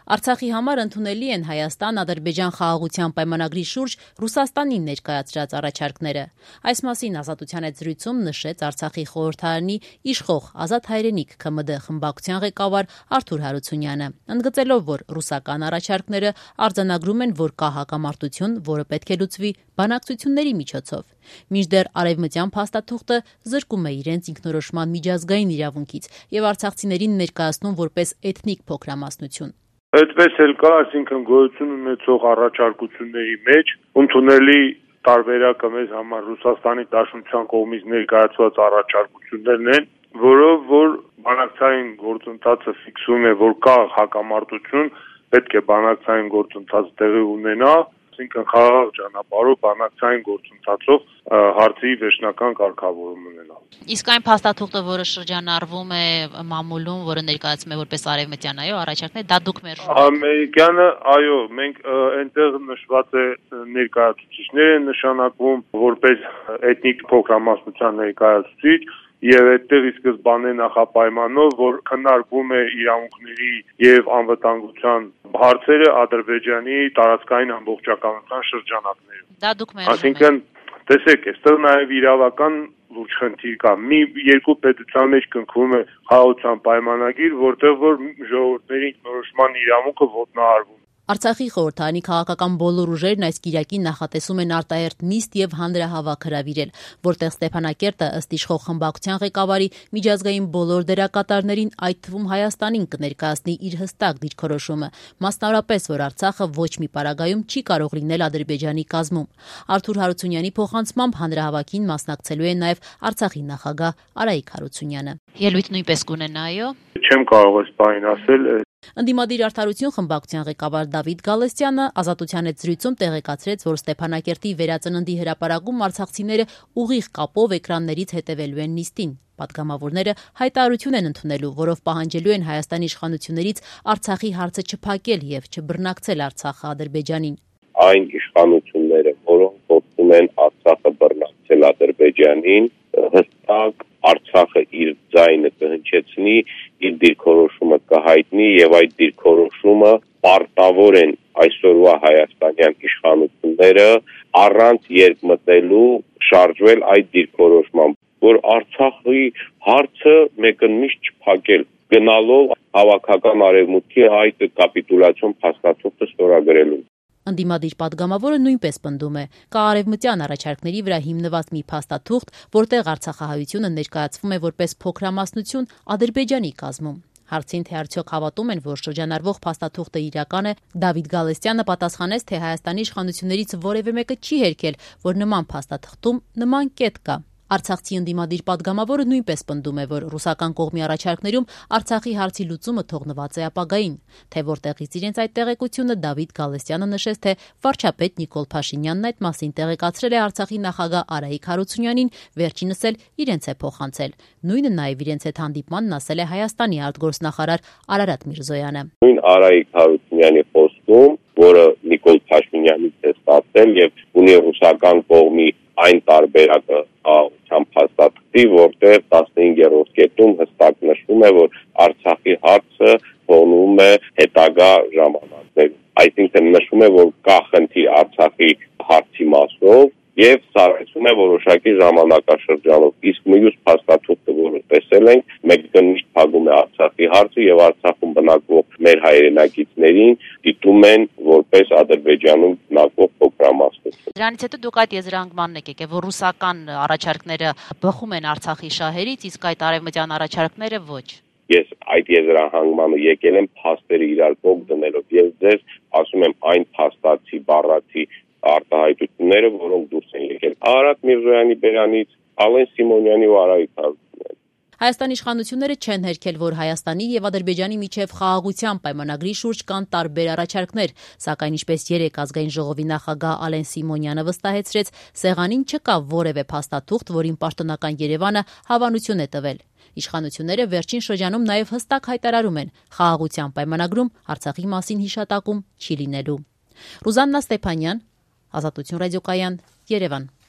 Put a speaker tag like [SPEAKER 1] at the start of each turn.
[SPEAKER 1] Արցախի համար ընդունելի են Հայաստան-Ադրբեջան խաղաղության պայմանագրի շուրջ Ռուսաստանին ներկայացրած առաջարկները։ Այս մասին Ազատության հետ զրույցում նշեց Արցախի խորհրդարանի իշխող Ազատ հայրենիք ՔՄԴ խմբակցության ղեկավար Արթուր Հարությունյանը, ընդգծելով, որ ռուսական առաջարկները արձանագրում են, որ կա հակամարտություն, որը պետք է լուծվի բանակցությունների միջոցով։ Մինչդեռ արևմտյան փաստաթուղթը զրկում է իրենց ինքնորոշման միջազգային իրավունքից եւ արցախցիներին ներկայացնում որպես էթնիկ փոքրամասնություն։
[SPEAKER 2] Այդպես էլ կա, այսինքն գոյություն ունեցող առաջարկությունների մեջ ընդունելի տարբերակը մեզ համար Ռուսաստանի Դաշնության կողմից ներկայացված առաջարկություններն են, որով որ բանակցային գործընթացը ֆիքսում է, որ կա հակամարտություն, պետք է բանակցային գործընթաց տեղի ունենա, այսինքն խաղաղ ճանապարհով բանակցային գործընթացով հարցի վերջնական կարգավորում ունենալ։
[SPEAKER 1] Իսկ այն փաստաթուղթը, որը շրջանառվում է մամուլում, որը ներկայացում է որպես արևմտյան, այո, առաջարկներ, դա դուք մերժում եք։
[SPEAKER 2] Ամերիկյանը, այո, մենք այնտեղ նշված է ներկայացուցիչներ են նշանակվում որպես էթնիկ փոքրամասնության ներկայացուցիչ եւ այդտեղ ի սկզբանե նախապայմանով, որ քննարկվում է իրավունքների եւ անվտանգության հարցերը Ադրբեջանի տարածքային ամբողջականության շրջանակներում։
[SPEAKER 1] Դա դուք մերժում եք։
[SPEAKER 2] Այսինքն, տեսեք, այստեղ նաեւ իրավական լուրջ խնդիր կա։ Երկու պետության մեջ կնքվում է խաղաղության պայմանագիր, որտեղ որ ժողովուրդների ինքնորոշման իրավունքը ոտնահարվում։
[SPEAKER 1] Արցախի խորհրդարանի քաղաքական բոլոր ուժերն այս կիրակին նախատեսում են արտահերթ նիստ եւ հանրահավաք հրավիրել, որտեղ Ստեփանակերտը ըստ իշխող խմբակցության ղեկավարի միջազգային բոլոր դերակատարներին, այդ թվում Հայաստանին կներկայացնի իր հստակ դիրքորոշումը, մասնավորապես, որ Արցախը ոչ մի պարագայում չի կարող լինել Ադրբեջանի կազմում։ Արթուր Հարությունյանի փոխանցմամբ հանրահավաքին մասնակցելու է նաեւ Արցախի նախագահ Արայիկ Հարությունյանը։ Ելույթ նույնպես կունենա, այո։
[SPEAKER 2] Չեմ կարող այս բանին ասել։
[SPEAKER 1] Ընդդիմադիր արդարություն խմբակցության ղեկավար Դավիթ Գալստյանը Ազատության հետ զրույցում տեղեկացրեց, որ Ստեփանակերտի վերածննդի հրապարակում արցախցիները ուղիղ կապով էկրաններից հետևելու են նիստին։ Պատգամավորները հայտարարություն են ընդունելու, որով պահանջելու են Հայաստանի իշխանություններից Արցախի հարցը չփակել եւ չբռնակցել Արցախը Ադրբեջանին։
[SPEAKER 3] Այն իշխանությունները, որոնք փորձում են Արցախը բռնակցել Ադրբեջանին, հստակ Արցախը իր ձայնը կհնչեցնի, իր դիրքորոշումը կհայտնի եւ այդ դիրքորոշումը պարտավոր են այսօրվա հայաստանյան իշխանությունները առանց երկմտելու շարժվել այդ դիրքորոշմամբ, որ Արցախի հարցը մեկընդմիշտ չփակել, գնալով հավաքական արևմուտքի այդ կապիտուլյացիոն փաստաթուղթը ստորագրելու։
[SPEAKER 1] Ընդդիմադիր պատգամավորը նույնպես պնդում է, կա արևմտյան առաջարկների վրա հիմնված մի փաստաթուղթ, որտեղ արցախահայությունը ներկայացվում է որպես փոքրամասնություն Ադրբեջանի կազմում։ Հարցին, թե արդյոք հավատում են, որ շրջանառվող փաստաթուղթը իրական է, Դավիթ Գալստյանը պատասխանեց, թե Հայաստանի իշխանություններից որևէ մեկը չի հերքել, որ նման փաստաթղթում նման կետ կա։ Արցախցի ընդդիմադիր պատգամավորը նույնպես պնդում է, որ ռուսական կողմի առաջարկներում Արցախի հարցի լուծումը թողնված է ապագային։ Թե որտեղից իրենց այդ տեղեկությունը Դավիթ Գալստյանը նշեց, թե վարչապետ Նիկոլ Փաշինյանն այդ մասին տեղեկացրել է Արցախի նախագահ Արայիկ Հարությունյանին, վերջինս էլ իրենց է փոխանցել։ Նույնը նաև իրենց հետ հանդիպմանն ասել է Հայաստանի արտգործնախարար Արարատ Միրզոյանը։
[SPEAKER 3] Նույն Արայիկ Հարությունյանի խոսքում, որը Նիկոլ Փաշինյանից է ստացել եւ ունի ռուսական կողմի այն տարբերակը փաստաթղթի, որտեղ 15-րդ կետում հստակ նշվում է, որ Արցախի հարցը թողնում է հետագա ժամանակներում։ Այսինքն նշվում է, որ կա խնդիր Արցախի հարցի մասով եւ սարեցում է որոշակի ժամանակաշրջանով։ Իսկ մյուս փաստաթուղթը, որը տեսել ենք, մեկընդմիշտ փակում է Արցախի հարցը եւ Արցախում բնակվող մեր հայրենակիցներին դիտում են որպես Ադրբեջանում բնակվող փոքրամասնություն։
[SPEAKER 1] Դրանից հետո դուք այդ եզրահանգմանն եք եկել, որ ռուսական առաջարկները բխում են Արցախի շահերից, իսկ այդ արևմտյան առաջարկները ոչ։
[SPEAKER 3] Ես այդ եզրահանգմանը եկել եմ փաստերը իրար կողմ դնելով եւ ձեզ ասում եմ այն փաստացի բառացի արտահայտությունները, որոնք դուրս են եկել Արարատ Միրզոյանի բերանից, Ալեն Սիմոնյանի ու Արայիկ Հարությունյանի։
[SPEAKER 1] Հայաստանի իշխանությունները չեն հերքել, որ Հայաստանի եւ Ադրբեջանի միջև խաղաղության պայմանագրի շուրջ կան տարբեր առաջարկներ, սակայն ինչպես երեք ազգային ժողովի նախագահ Ալեն Սիմոնյանը վստահեցրեց, սեղանին չկա որևէ փաստաթուղթ, որին պաշտոնական Երևանը հավանություն է տվել։ Իշխանությունները վերջին շրջանում նաև հստակ հայտարարում են, խաղաղության պայմանագրում Արցախի մասին հիշատակում չի լինելու։ Ռուզաննա Ստեփանյան, Ազատություն ռադիոկայան, Երևան։